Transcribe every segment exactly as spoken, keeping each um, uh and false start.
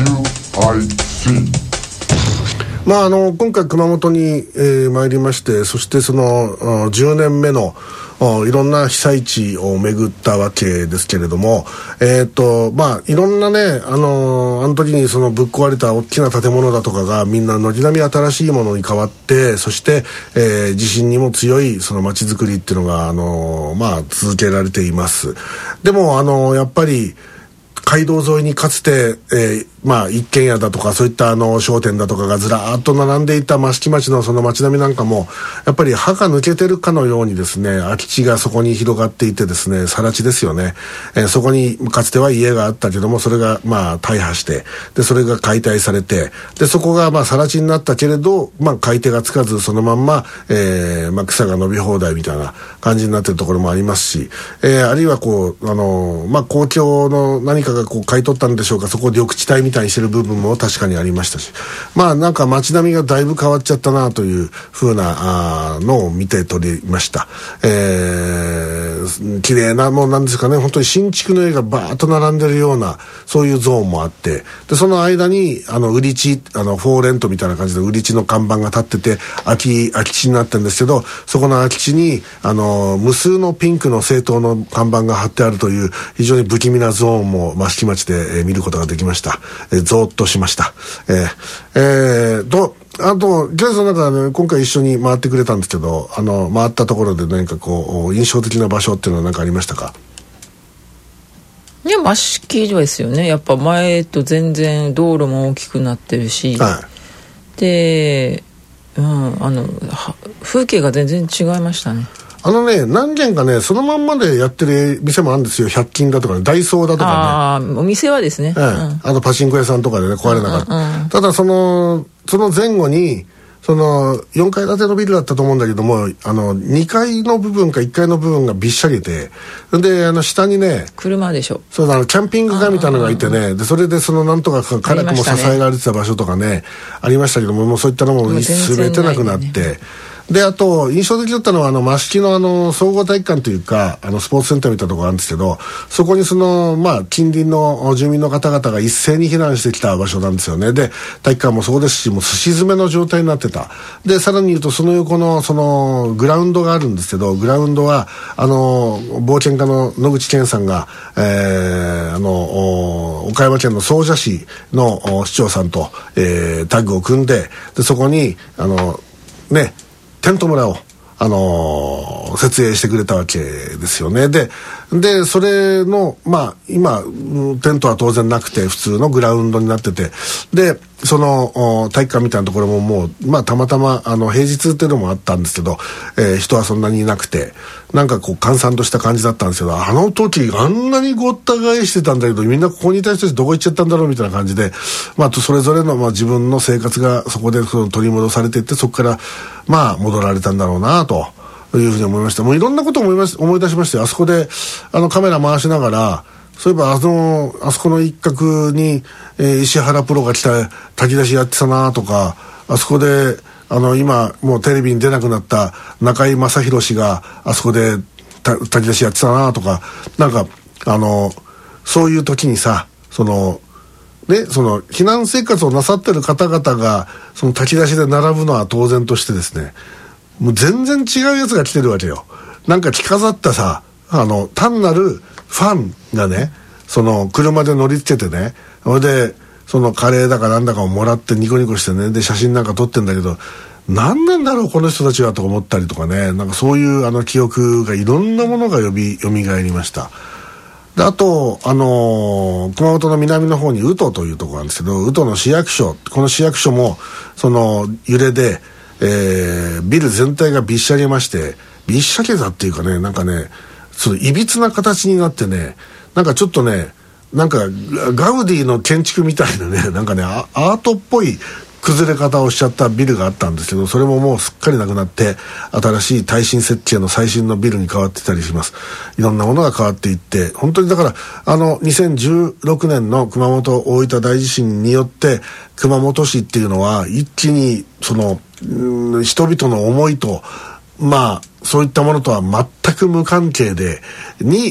キューアイシー。 まあ、あの今回熊本に、えー、参りまして、そしてそのじゅうねんめのいろんな被災地を巡ったわけですけれども、えーとまあ、いろんなね、あのー、あの時にそのぶっ壊れた大きな建物だとかがみんな軒並み新しいものに変わって、そして、えー、地震にも強いその街づくりっていうのが、あのーまあ、続けられています。でも、あのー、やっぱり街道沿いにかつて、えーまあ、一軒家だとかそういったあの商店だとかがずらーっと並んでいた益城町のその街並みなんかもやっぱり歯が抜けてるかのようにですね、空き地がそこに広がっていてですね、更地ですよね、えー、そこにかつては家があったけども、それがまあ大破して、でそれが解体されて、でそこがまあ更地になったけれど、まあ、買い手がつかずそのまんま、えーまあ、草が伸び放題みたいな感じになっているところもありますし、えー、あるいはこうあのー、まあ、公共の何かがこう買い取ったんでしょうか、そこを緑地帯みたいにしてる部分も確かにありましたし、まあなんか街並みがだいぶ変わっちゃったなという風なあのを見て取りました。えー、綺麗なもうなんですかね、本当に新築の家がバーッと並んでるようなそういうゾーンもあって、でその間にあの売り地、あのフォーレントみたいな感じで売り地の看板が立ってて、空き空き地になってるんですけど、そこの空き地にあの無数のピンクの政党の看板が貼ってあるという非常に不気味なゾーンも益城町で、えー、見ることができました。えー、ゾーッとしました。えーえー、とあとジャイさんなんかね、今回一緒に回ってくれたんですけど、あの回ったところで何かこう印象的な場所っていうのは何かありましたか？ いや、益城ですよね。やっぱ前と全然道路も大きくなってるし、はい、で、うん、あの風景が全然違いましたね。 あのね、何軒かね、そのまんまでやってる店もあるんですよ。ひゃく均だとかね、ダイソーだとかね。 ああ、お店はですね。 ええ、うん、あのパチンコ屋さんとかでね、壊れなかった。うんうん、ただその、その前後に、その、よんかい建てのビルだったと思うんだけども、あの、にかいの部分かいっかいの部分がびっしゃりで、で、あの、下にね、 車でしょ。 そうだ、あの、キャンピングカーみたいなのがいてね、で、それでその、なんとか辛くも支えられてた場所とかね、ありましたけども、もうそういったのも全てなくなって、で、あと、印象的だったのは、あの、益城のあの、総合体育館というか、あの、スポーツセンターみたいなところがあるんですけど、そこにその、まあ、近隣の住民の方々が一斉に避難してきた場所なんですよね。で、体育館もそうですし、もうすし詰めの状態になってた。で、さらに言うと、その横の、その、グラウンドがあるんですけど、グラウンドは、あの、冒険家の野口健さんが、えー、あの、岡山県の総社市の市長さんと、えー、タッグを組んで、で、そこに、あの、ね、テント村を、あのー、設営してくれたわけですよね。で、で、それの、まあ、今、テントは当然なくて、普通のグラウンドになってて、で、その、体育館みたいなところももう、まあ、たまたま、あの、平日っていうのもあったんですけど、えー、人はそんなにいなくて、なんかこう、閑散とした感じだったんですけど、あの時、あんなにごった返してたんだけど、みんなここにいた人たちどこ行っちゃったんだろうみたいな感じで、まあ、それぞれの、まあ、自分の生活がそこでその取り戻されていって、そこから、まあ、戻られたんだろうなと。というふうに思いました。もういろんなことを思いまし、思い出しまして、あそこであのカメラ回しながら、そういえばあのあそこの一角に、えー、石原プロが来た炊き出しやってたなとか、あそこであの今もうテレビに出なくなった中居正広氏があそこで炊き出しやってたなとか、なんかあのそういう時にさ、そのね、その避難生活をなさってる方々がその炊き出しで並ぶのは当然としてですね、もう全然違うやつが来てるわけよ。なんか着飾ったさ、あの単なるファンがね、その車で乗り付けてね、それでそのカレーだかなんだかをもらってニコニコしてね、で写真なんか撮ってんだけど、何なんだろうこの人たちはと思ったりとかね、なんかそういうあの記憶がいろんなものが呼び蘇りました。で、あと、あのー、熊本の南の方に宇土というところなんですけど、宇土の市役所、この市役所もその揺れで、えー、ビル全体がびっしゃりまして、びっしゃけたっていうかね、なんかね、そのいびつな形になってね、なんかちょっとね、なんかガウディの建築みたいなね、なんかね、アートっぽい崩れ方をしちゃったビルがあったんですけど、それももうすっかりなくなって、新しい耐震設計の最新のビルに変わってたりします。いろんなものが変わっていって、本当にだから、あの、にせんじゅうろくねんの熊本大分大地震によって、熊本市っていうのは一気に、その、人々の思いと、まあそういったものとは全く無関係でに、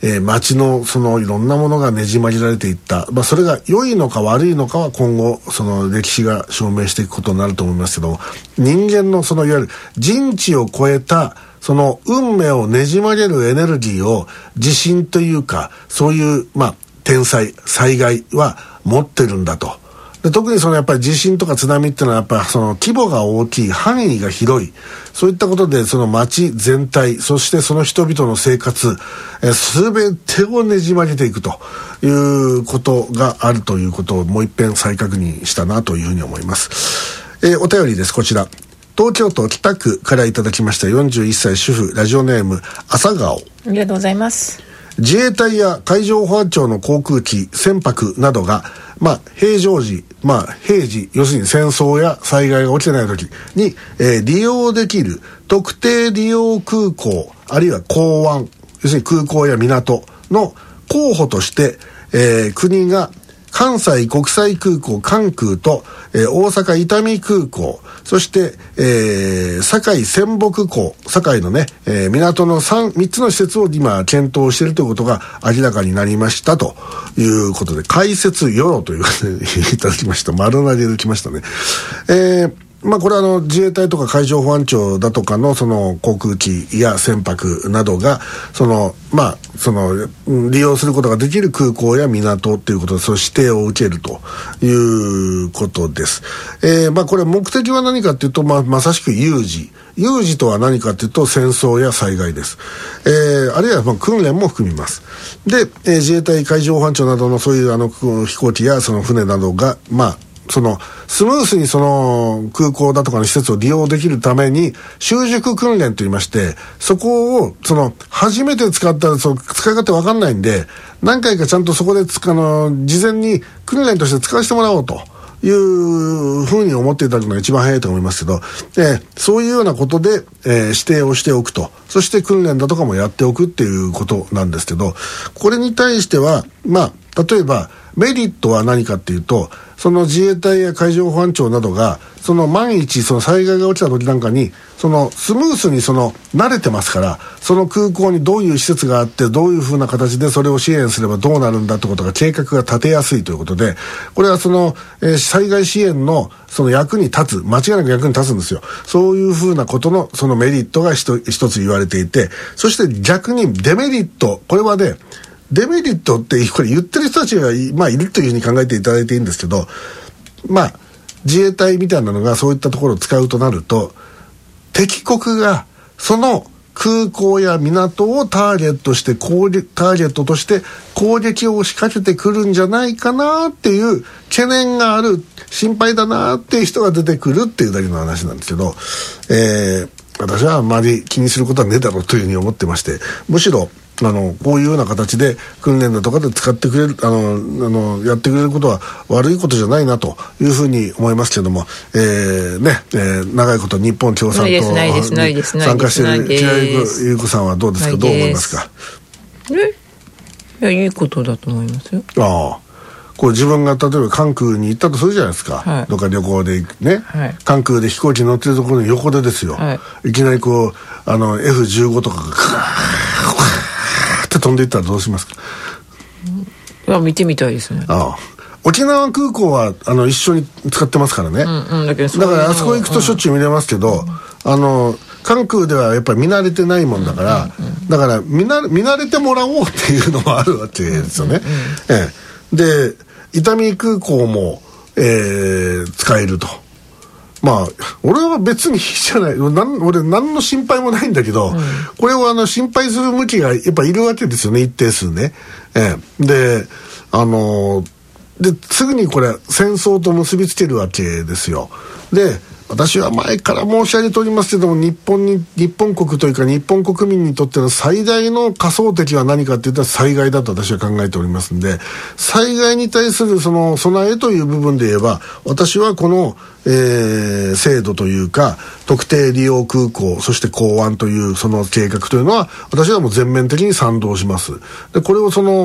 えー、街のそのいろんなものがねじ曲げられていった、まあ、それが良いのか悪いのかは今後その歴史が証明していくことになると思いますけど、人間のそのいわゆる人知を超えたその運命をねじ曲げるエネルギーを地震というかそういうまあ天災災害は持ってるんだと。で特にそのやっぱり地震とか津波っていうのはやっぱりその規模が大きい、範囲が広い、そういったことでその街全体、そしてその人々の生活、えー、全てをねじ曲げていくということがあるということをもう一遍再確認したなというふうに思います。えー、お便りです。こちら東京都北区からいただきました。よんじゅういっさい主婦、ラジオネーム朝顔。 ありがとうございます。 自衛隊や海上保安庁の航空機、船舶などが、まあ、平常時、まあ、平時、要するに戦争や災害が起きてない時に、えー、利用できる特定利用空港、あるいは港湾、要するに空港や港の候補として、えー、国が関西国際空港関空と、えー、大阪伊丹空港、そして、えー、堺仙北港、堺のね、えー、港の 3, 3つの施設を今検討しているということが明らかになりましたということで、開設よろということでいただきました。丸投げできましたね。えーまあこれはあの自衛隊とか海上保安庁だとかのその航空機や船舶などがそのまあその利用することができる空港や港ということでその指定を受けるということです。えー、まあこれ目的は何かというと、まあ、まさしく有事。有事とは何かというと戦争や災害です。えー、あるいはまあ訓練も含みます。で、えー、自衛隊海上保安庁などのそういうあの飛行機やその船などがまあそのスムースにその空港だとかの施設を利用できるために習熟訓練といいまして、そこをその初めて使ったらその使い方わかんないんで何回かちゃんとそこでつあの事前に訓練として使わせてもらおうというふうに思っていただくのが一番早いと思いますけど、えー、そういうようなことで、えー、指定をしておくと、そして訓練だとかもやっておくっていうことなんですけど、これに対してはまあ例えばメリットは何かっていうと、その自衛隊や海上保安庁などがその万一その災害が起きた時なんかにそのスムースにその慣れてますから、その空港にどういう施設があってどういうふうな形でそれを支援すればどうなるんだってことが計画が立てやすいということで、これはその、えー、災害支援のその役に立つ、間違いなく役に立つんですよ。そういうふうなことのそのメリットが一つ言われていて、そして逆にデメリット、これはねデメリットってこれ言ってる人たちが、まあ、いるというふうに考えていただいていいんですけど、まあ自衛隊みたいなのがそういったところを使うとなると、敵国がその空港や港をターゲットして攻撃ターゲットとして攻撃を仕掛けてくるんじゃないかなっていう懸念がある、心配だなっていう人が出てくるっていうだけの話なんですけど、えー、私はあんまり気にすることはねえだろうというふうに思ってまして、むしろあのこういうような形で訓練だとかで使ってくれるあのあのやってくれることは悪いことじゃないなというふうに思いますけども、えーねえー、長いこと日本共産党に参加している平井優子さんはどうですか、どう思いますか。 えいやいいことだと思いますよ。 ああ、こう自分が例えば関空に行ったとするじゃないですか、はい、どっか旅行で行くね、はい、関空で飛行機に乗ってるところの横でですよ、はい、いきなりこうあの エフじゅうご とかが飛んでいったらどうしますか。 いや見てみたいですね。 ああ、沖縄空港はあの一緒に使ってますからね、うんうん、だ, だからあそこ行くとしょっちゅう見れますけど、うん、あの関空ではやっぱり見慣れてないもんだから、うんうんうん、だから見慣れ、見慣れてもらおうっていうのもあるわけですよね、うんうんうん、ええ、で伊丹空港も、えー、使えると。まあ俺は別にいいじゃない、なん俺何の心配もないんだけど、うん、これをあの心配する向きがやっぱいるわけですよね、一定数ね、ええ、であのー、ですぐにこれ戦争と結びつけるわけですよ。で私は前から申し上げておりますけども、日本に日本国というか日本国民にとっての最大の仮想敵は何かっていったら災害だと私は考えておりますんで、災害に対するその備えという部分で言えば、私はこの、えー、制度というか特定利用空港、そして港湾というその計画というのは私はもう全面的に賛同します。でこれをその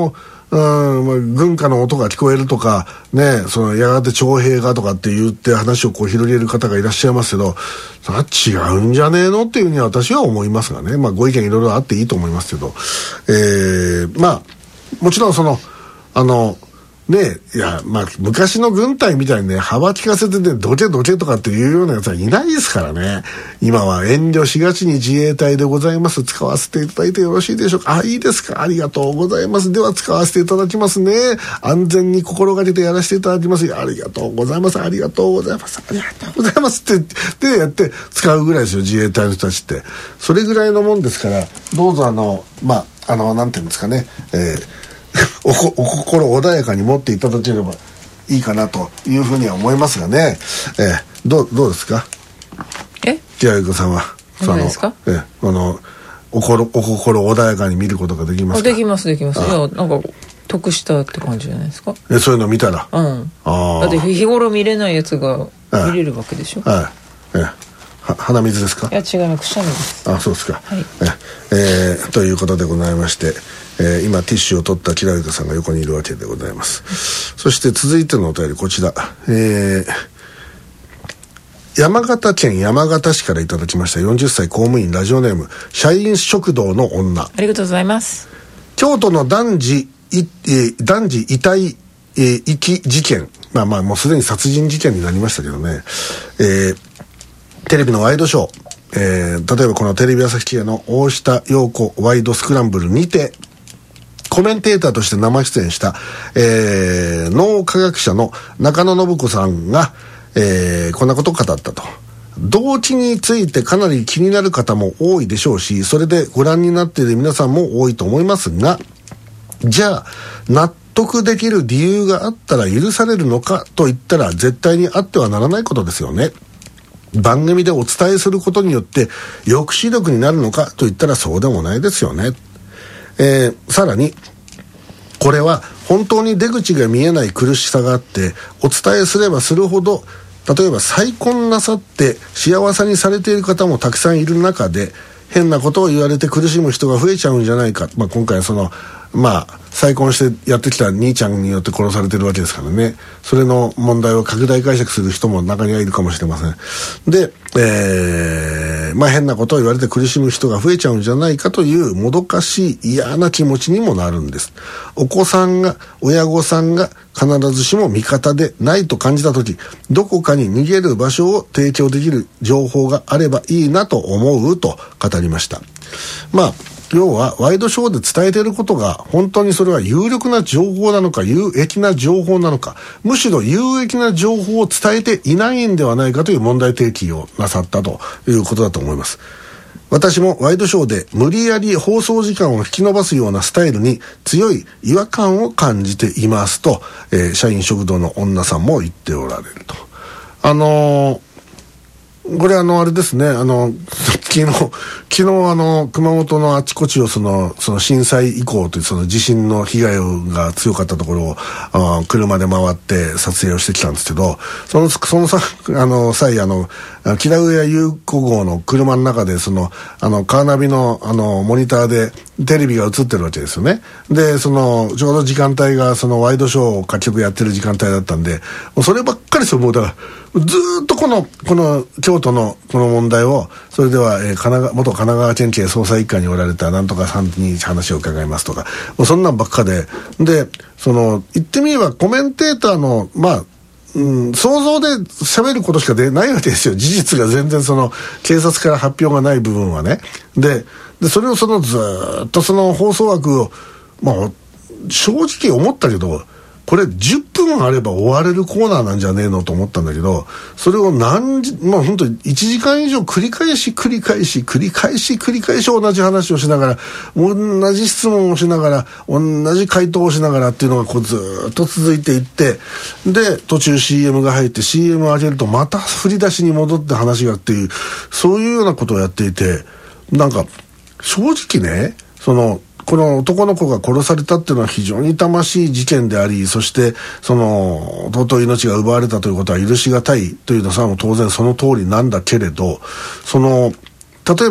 うんまあ、軍歌の音が聞こえるとか、ね、そのやがて徴兵がとかって言って話をこう広げる方がいらっしゃいますけど、それは違うんじゃねえのっていうふうには私は思いますがね、まあ、ご意見いろいろあっていいと思いますけど、えー、まあもちろんそのあのねえ、いや、まあ、昔の軍隊みたいにね、幅利かせてね、どけどけとかっていうようなやつはいないですからね。今は遠慮しがちに自衛隊でございます。使わせていただいてよろしいでしょうか。あ、いいですか。ありがとうございます。では使わせていただきますね。安全に心がけてやらせていただきます。ありがとうございます。ありがとうございます。ありがとうございますって言ってやって使うぐらいですよ、自衛隊の人たちって。それぐらいのもんですから、どうぞあの、まあ、あの、なんていうんですかね、えーお, こお心穏やかに持っていただければいいかなというふうには思いますがね、えー、ど, うどうですかえ木田由子さんは何ですか、 えー、あの お, 心お心穏やかに見ることができますか。 できますできます。いやなんか得したって感じじゃないですか。 えそういうの見たら、 うん、あだって日頃見れないやつが見れるわけでしょ。 はい、えーは鼻水ですか。いや違います、くしゃみです。 あ、そうですか、 はい、 えー、ということでございまして、えー、今ティッシュを取った木田由子さんが横にいるわけでございます。そして続いてのお便りこちら、えー、山形県山形市からいただきました。よんじゅっさい公務員、ラジオネーム社員食堂の女。 ありがとうございます。 京都の男児、いえー、男児遺体、えー、遺棄事件、まあまあもうすでに殺人事件になりましたけどね、えーテレビのワイドショー、えー、例えばこのテレビ朝日系の大下容子ワイドスクランブルにてコメンテーターとして生出演した、えー、脳科学者の中野信子さんが、えー、こんなことを語ったと。動機についてかなり気になる方も多いでしょうし、それでご覧になっている皆さんも多いと思いますが、じゃあ納得できる理由があったら許されるのかといったら絶対にあってはならないことですよね。番組でお伝えすることによって抑止力になるのかといったらそうでもないですよね。えー、さらにこれは本当に出口が見えない苦しさがあって、お伝えすればするほど、例えば再婚なさって幸せにされている方もたくさんいる中で変なことを言われて苦しむ人が増えちゃうんじゃないか、まあ、今回そのまあ再婚してやってきた兄ちゃんによって殺されてるわけですからね。それの問題を拡大解釈する人も中にはいるかもしれません。で、えー、まあ変なことを言われて苦しむ人が増えちゃうんじゃないかというもどかしい嫌な気持ちにもなるんです。お子さんが親御さんが必ずしも味方でないと感じたとき、どこかに逃げる場所を提供できる情報があればいいなと思うと語りました。まあ要はワイドショーで伝えていることが本当にそれは有力な情報なのか有益な情報なのか、むしろ有益な情報を伝えていないんではないかという問題提起をなさったということだと思います。私もワイドショーで無理やり放送時間を引き延ばすようなスタイルに強い違和感を感じていますと、えー、社員食堂の女さんも言っておられると。あのーこれあのあれですね、あの昨日昨日あの熊本のあちこちをそのその震災以降というその地震の被害が強かったところをあ車で回って撮影をしてきたんですけど、そのそのさあの際あの木田上優子号の車の中でそのあのカーナビのあのモニターでテレビが映ってるわけですよね。でそのちょうど時間帯がそのワイドショーを各局やってる時間帯だったんで、もうそればっかりそうもうだからずーっとこのこの京都のこの問題をそれでは、えー、神奈川元神奈川県警捜査一課におられたなんとかさんに話を伺いますとか、もうそんなんばっかででその言ってみればコメンテーターのまあうん、想像で喋ることしか出ないわけですよ。事実が全然その警察から発表がない部分はね。で、でそれをそのずーっとその放送枠をまあ正直思ったけど、これじゅっぷんあれば終われるコーナーなんじゃねえのと思ったんだけど、それを何時まあ本当にいちじかん以上繰り返し繰り返し繰り返し繰り返し同じ話をしながら、同じ質問をしながら同じ回答をしながらっていうのがこうずーっと続いていって、で途中 シーエム が入って シーエム を上げるとまた振り出しに戻って話がっていう、そういうようなことをやっていて、なんか正直ね、そのこの男の子が殺されたっていうのは非常に痛ましい事件であり、そしてその尊い命が奪われたということは許しがたいというのは当然その通りなんだけれど、その例えば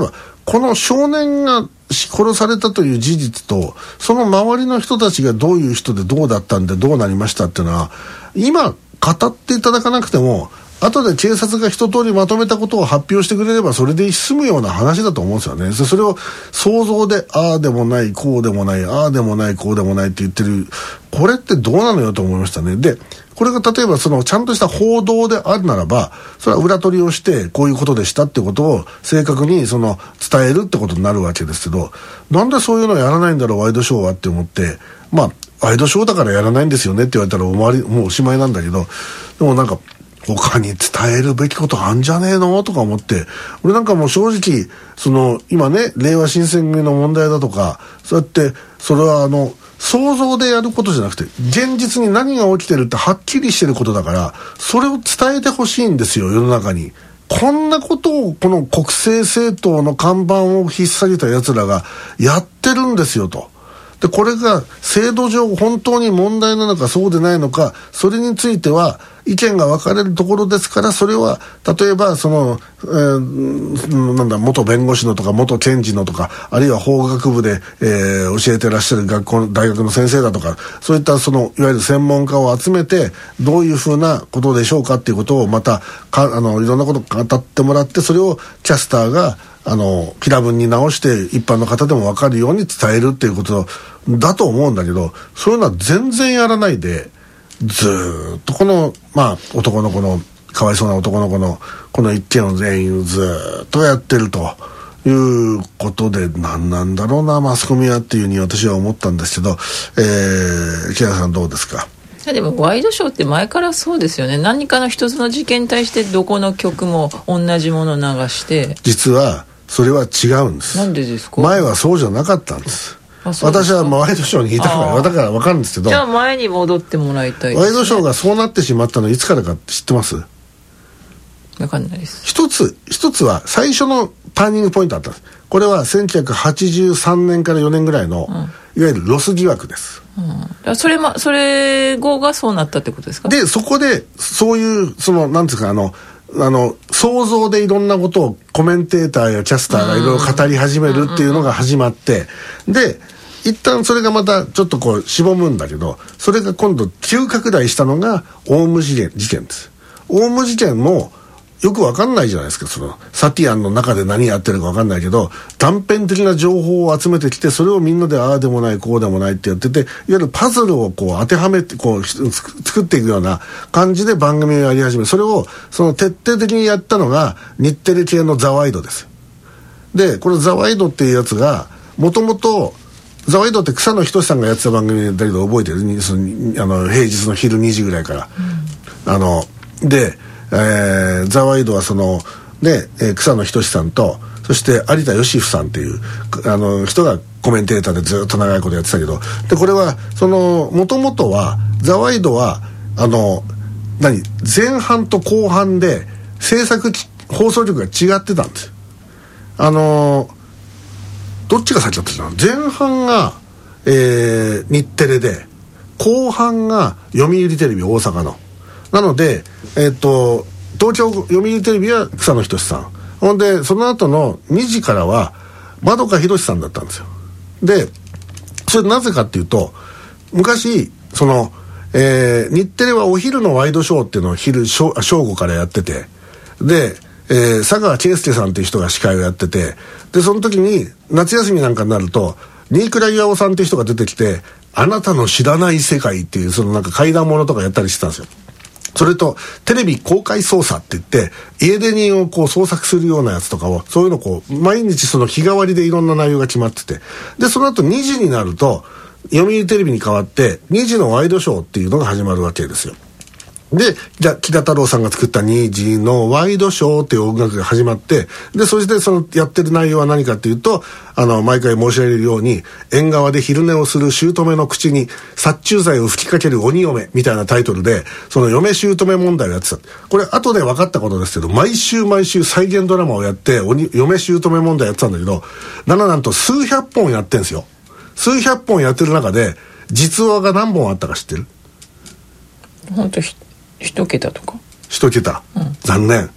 この少年が殺されたという事実と、その周りの人たちがどういう人でどうだったんでどうなりましたっていうのは、今語っていただかなくても、後で警察が一通りまとめたことを発表してくれればそれで済むような話だと思うんですよね。それを想像でああでもないこうでもないああでもないこうでもないって言ってる、これってどうなのよと思いましたね。でこれが例えばそのちゃんとした報道であるならば、それは裏取りをしてこういうことでしたってことを正確にその伝えるってことになるわけですけど、なんでそういうのをやらないんだろうワイドショーはって思って、まあワイドショーだからやらないんですよねって言われたら終わり、もうおしまいなんだけど、でもなんか他に伝えるべきことあんじゃねえのとか思って、俺なんかもう正直その今ね令和新選組の問題だとか、そうやってそれはあの想像でやることじゃなくて現実に何が起きてるってはっきりしてることだから、それを伝えてほしいんですよ世の中に。こんなことをこの国政政党の看板を引っ提げた奴らがやってるんですよと。でこれが制度上本当に問題なのかそうでないのか、それについては意見が分かれるところですから、それは例えばその、えー、なんだ元弁護士のとか元検事のとか、あるいは法学部で、えー、教えてらっしゃる学校大学の先生だとか、そういったそのいわゆる専門家を集めてどういうふうなことでしょうかっていうことをまたかあのいろんなことを語ってもらって、それをキャスターがあの平文に直して一般の方でも分かるように伝えるっていうことだと思うんだけど、そういうのは全然やらないで、ずーっとこのまあ男の子のかわいそうな男の子のこの一件を全員ずーっとやってるということで、何なんだろうなマスコミはっていうふうに私は思ったんですけど、えー、木原さんどうですか。 でもワイドショーって前からそうですよね。何かの一つの事件に対してどこの局も同じものを流して。 実はそれは違うんです。 なんでですか。 前はそうじゃなかったんです。私はワイドショーにいたからだから分かるんですけど、 じゃあ前に戻ってもらいたいですね。 ワイドショーがそうなってしまったのいつからかって知ってます？ 分かんないです。 一つ一つは最初のターニングポイントあったんです。これはせんきゅうひゃくはちじゅうさんねんからよねんぐらいの、うん、いわゆるロス疑惑です、 うん、それまそれ後がそうなったってことですか。 でそこでそういうそのなんていうかあのあの想像でいろんなことをコメンテーターやキャスターがいろいろ語り始めるっていうのが始まって、で一旦それがまたちょっとこうしぼむんだけど、それが今度急拡大したのがオウム事件、事件です。オウム事件もよくわかんないじゃないですか。そのサティアンの中で何やってるかわかんないけど、断片的な情報を集めてきて、それをみんなでああでもないこうでもないってやってて、いわゆるパズルをこう当てはめてこう作っていくような感じで番組をやり始める。それをその徹底的にやったのが日テレ系のザワイドです。でこれザワイドっていうやつがもともとザワイドって草野仁さんがやってた番組だけど覚えてる？そのあの平日の昼にじぐらいから、うん、あのでえー、ザワイドはその、ねえー、草野仁さんとそして有田芳生さんっていうあの人がコメンテーターでずっと長いことやってたけど、でこれはその元々はザワイドはあの何前半と後半で制作放送局が違ってたんですよ。あのどっちが先だったかな。前半が、えー、日テレで後半が読売テレビ大阪のなので、えー、と東京読売テレビは草野仁さん、ほんでその後のにじからは円博さんだったんですよ。でそれなぜかっていうと、昔その、えー、日テレはお昼のワイドショーっていうのを昼正午からやってて、で、えー、佐川圭介さんっていう人が司会をやってて、でその時に夏休みなんかになると新倉岩尾さんっていう人が出てきて、あなたの知らない世界っていうそのなんか怪談ものとかやったりしてたんですよ。それとテレビ公開捜査って言って家出人をこう捜索するようなやつとかを、そういうのをこう毎日その日替わりでいろんな内容が決まってて、でその後にじになると読売テレビに変わってにじのワイドショーっていうのが始まるわけですよ。でじゃあ木田太郎さんが作ったにじのワイドショーっていう音楽が始まって、でそしてそのやってる内容は何かっていうと、あの毎回申し上げるように縁側で昼寝をする姑の口に殺虫剤を吹きかける鬼嫁みたいなタイトルでその嫁姑問題をやってた。これ後で分かったことですけど、毎週毎週再現ドラマをやって鬼嫁姑問題やってたんだけど、なななんと数百本やってんですよ。数百本やってる中で実話が何本あったか知ってる？ 本当ひ一桁とか一桁、うん、残念。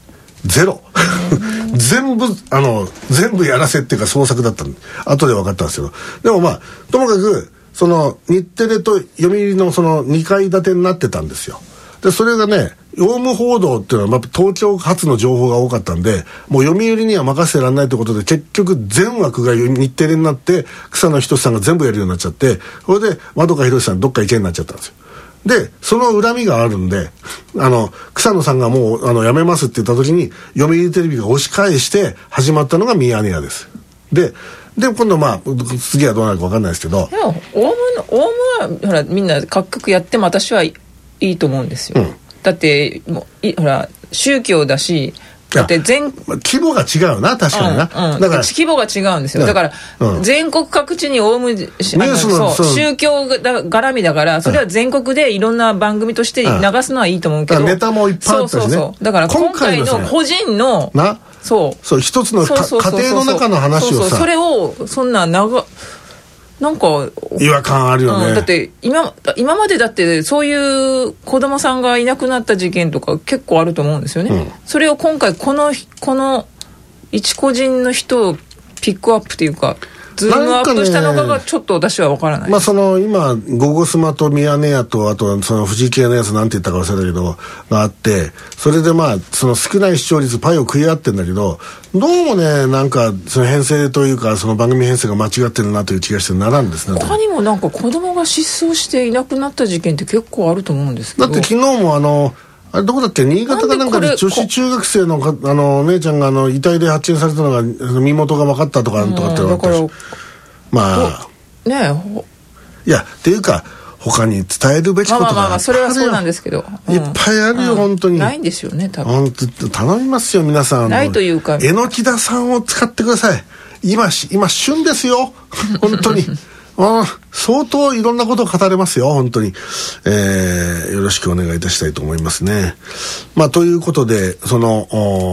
ゼロ全部あの全部やらせっていうか創作だったんで後で分かったんですけど、でもまあともかくその日テレと読売のそのにかい建てになってたんですよ。でそれがねオウム報道っていうのはまあ東京発の情報が多かったんで、もう読売には任せてらんないということで結局全枠が日テレになって草野仁さんが全部やるようになっちゃって、それで円博さんどっか行けになっちゃったんですよ。でその恨みがあるんで、あの草野さんがもうあの辞めますって言った時に読売テレビが押し返して始まったのがミヤネ屋です。でで今度まあ次はどうなるか分かんないですけど、 でもオウムのオウムはほらみんな各局やっても私はいいと思うんですよ、うん、だってもういほら宗教だし、だって全規模が違うな確かにな、 うんうん、だから規模が違うんですよ。だから、うん、全国各地にオウムニュースのそう宗教が絡みだから、それは全国でいろんんな番組として流すのはいいと思うけど、 ネタもいっぱいあったしね。そうそうそう、 だから今回の個人のなそうそう一つの家庭の中の話をさ、 そうそうそれをそんな長なんか違和感あるよね、 うん、だって今今までだってそういう子供さんがいなくなった事件とか結構あると思うんですよね、うん、それを今回このこの一個人の人をピックアップっていうかズームアップしたのかがちょっと私は分からない。 まあその今ゴゴスマとミヤネ屋とあとその富士系のやつなんて言ったか忘れたけどがあって、それでまあその少ない視聴率パイを食い合ってんだけど、どうもねなんかその編成というかその番組編成が間違ってるなという気がしてならんですね。 他にもなんか子供が失踪していなくなった事件って結構あると思うんですけど、 だって昨日もあのあれどこだっけ、新潟かなんかで女子中学生のかあのお姉ちゃんがあの遺体で発見されたのが身元が分かったとかとかってのがあったし、まあねえ、いやっていうか他に伝えるべきことがまあまあまあそれはそうなんですけど、 うん、いっぱいあるよ、うん、本当にないんですよね多分。 本当頼みますよ皆さん。 ないというか榎田さんを使ってください。今今旬ですよ本当にあ相当いろんなことを語れますよ本当に、えー、よろしくお願いいたしたいと思いますね。まあということでその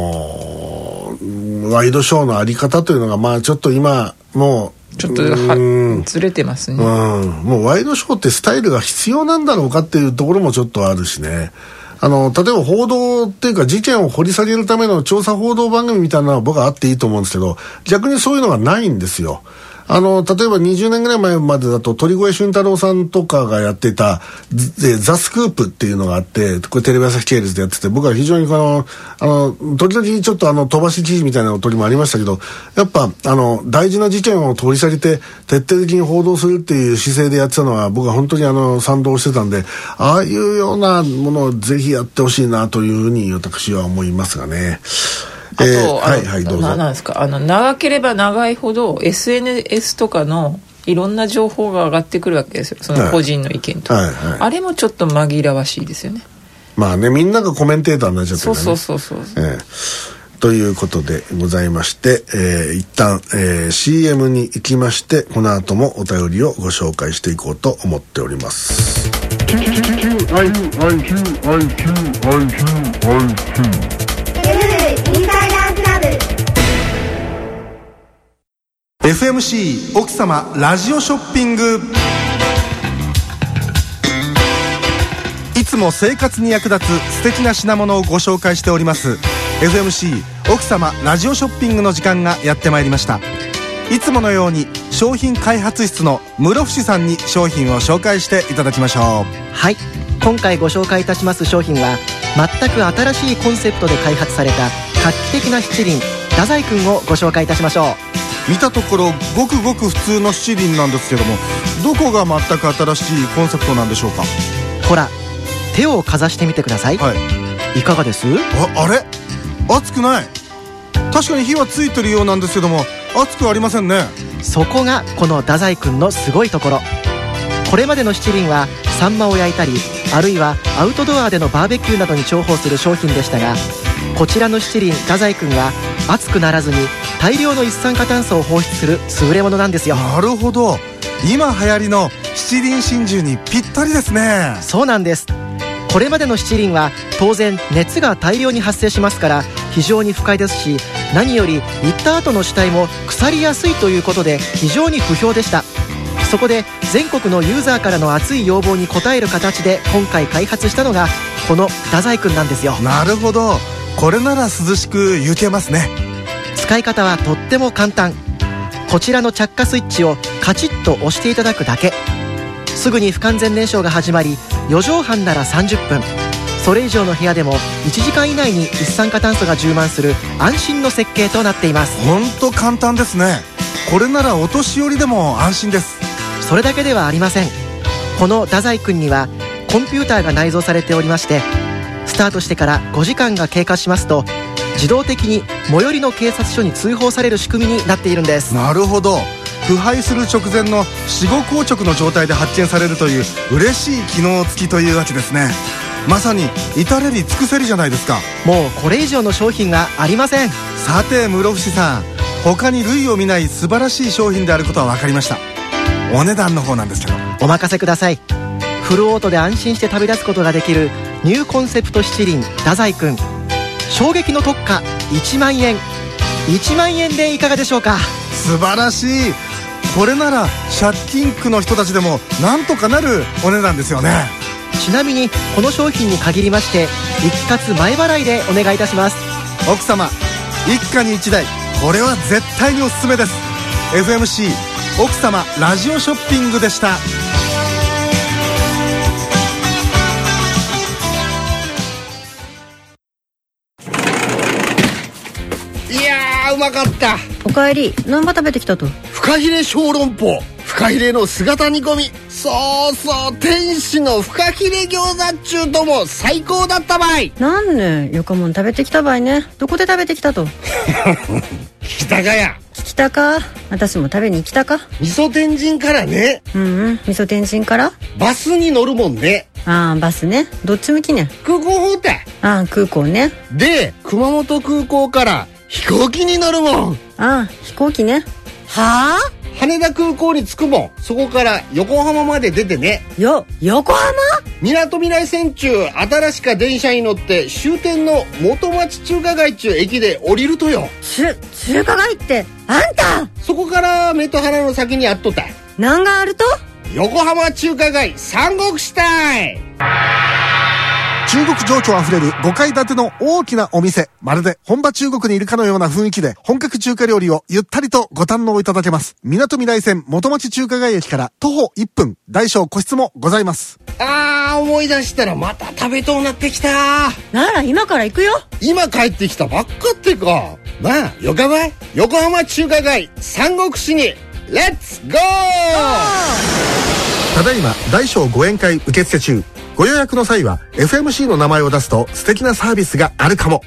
ワイドショーのあり方というのがまあちょっと今もうちょっとはずれてますね、 うん、もうワイドショーってスタイルが必要なんだろうかっていうところもちょっとあるしね。あの例えば報道っていうか事件を掘り下げるための調査報道番組みたいなのは僕はあっていいと思うんですけど、逆にそういうのがないんですよ。あの例えばにじゅうねんぐらい前までだと鳥越俊太郎さんとかがやってたザ・スクープっていうのがあって、これテレビ朝日系列でやってて、僕は非常にこのあの時々ちょっとあの飛ばし記事みたいな鳥もありましたけど、やっぱあの大事な事件を取り下げて徹底的に報道するっていう姿勢でやってたのは僕は本当にあの賛同してたんで、ああいうようなものをぜひやってほしいなというふうに私は思いますがね。 あと、えー、 はいはいどうぞ。 ななんですか、あの長ければ長いほど エスエヌエス とかのいろんな情報が上がってくるわけですよ、その個人の意見と、はいはいはい、あれもちょっと紛らわしいですよね。 まあね、みんながコメンテーターになっちゃってるからね。 そうそうそうそう、 えー、ということでございまして、えー、一旦、えー、シーエム に行きまして、この後もお便りをご紹介していこうと思っております。エフエムシー 奥様ラジオショッピング。いつも生活に役立つ素敵な品物をご紹介しております エフエムシー 奥様ラジオショッピングの時間がやってまいりました。いつものように商品開発室の室伏さんに商品を紹介していただきましょう。 はい、今回ご紹介いたします商品は全く新しいコンセプトで開発された画期的な七輪太宰くんをご紹介いたしましょう。 見たところごくごく普通の七輪なんですけども、どこが全く新しいコンセプトなんでしょうか。 ほら手をかざしてみてください、はい、いかがです？ あ、あれ熱くない。確かに火はついてるようなんですけども熱くありませんね。 そこがこの太宰くんのすごいところ。これまでの七輪はサンマを焼いたり、あるいはアウトドアでのバーベキューなどに重宝する商品でしたが、こちらの七輪太宰くんは熱くならずに大量の一酸化炭素を放出する優れものなんですよ。 なるほど、今流行りの七輪真珠にぴったりですね。 そうなんです。これまでの七輪は当然熱が大量に発生しますから非常に不快ですし、何より行った後の死体も腐りやすいということで非常に不評でした。そこで全国のユーザーからの熱い要望に応える形で今回開発したのがこの太宰くんなんですよ。 なるほど、 これなら涼しく行けますね。 使い方はとっても簡単。こちらの着火スイッチをカチッと押していただくだけ。すぐに不完全燃焼が始まり、よじはんならさんじゅっぷん、それ以上の部屋でもいちじかん以内に一酸化炭素が充満する安心の設計となっています。 ほんと簡単ですね。これならお年寄りでも安心です。 それだけではありません。この太宰くんにはコンピューターが内蔵されておりまして、スタートしてからごじかんが経過しますと自動的に最寄りの警察署に通報される仕組みになっているんです。 なるほど。腐敗する直前の死後硬直の状態で発見されるという嬉しい機能付きというわけですね。まさに至れり尽くせりじゃないですか。 もうこれ以上の商品はありません。 さて室伏さん、他に類を見ない素晴らしい商品であることは分かりました。お値段の方なんですけど。 お任せください。フルオートで安心して旅立つことができるニューコンセプト七輪太宰くん、衝撃の特価いちまんえん。いちまんえんでいかがでしょうか。 素晴らしい。これなら借金苦の人たちでもなんとかなるお値段ですよね。 ちなみにこの商品に限りまして一括前払いでお願いいたします。 奥様一家に一台、これは絶対におすすめです。 エフエムシー 奥様ラジオショッピングでした。 いやーうまかった。 おかえり。何ば食べてきたと。 フカヒレ小籠包、フカヒレの姿煮込み、そうそう天使のフカヒレ餃子っちゅうとも最高だったばい。 なんねよかもん食べてきたばいね。どこで食べてきたと。 聞きたかや。 聞きたか。私も食べに来たか。 味噌天神からね。 うんうん味噌天神からバスに乗るもんね。 ああバスね。どっち向きね。 空港方たい。 ああ空港ね。 で熊本空港から飛行機に乗るもん。 ああ飛行機ね。はあ羽田空港に着くもん。そこから横浜まで出てね。 よ横浜みなとみらい線中新しか電車に乗って終点の元町中華街中駅で降りるとよ。 中中華街ってあんた。 そこから目と鼻の先にあっとったい。 何があると。 横浜中華街三国志たい。 中国情緒あふれるごかい建ての大きなお店。まるで本場中国にいるかのような雰囲気で本格中華料理をゆったりとご堪能いただけます。みなとみらい線元町中華街駅から徒歩いっぷん、大小個室もございます。 あー思い出したらまた食べとうなってきた。 なら今から行くよ。 今帰ってきたばっかってか。なあよかばい。横浜中華街三国志にレッツゴー。 ただいま大小ご宴会受付中。ご予約の際は エフエムシー の名前を出すと素敵なサービスがあるかも。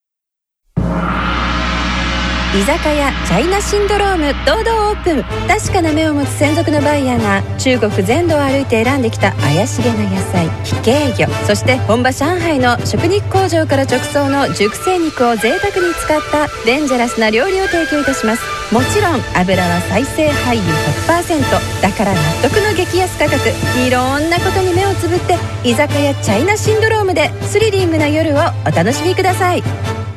居酒屋チャイナシンドローム堂々オープン。確かな目を持つ専属のバイヤーが中国全土を歩いて選んできた怪しげな野菜、非系魚、そして本場上海の食肉工場から直送の熟成肉を贅沢に使ったデンジャラスな料理を提供いたします。もちろん油は再生廃油 ひゃくパーセント だから納得の激安価格。いろんなことに目をつぶって居酒屋チャイナシンドロームでスリリングな夜をお楽しみください。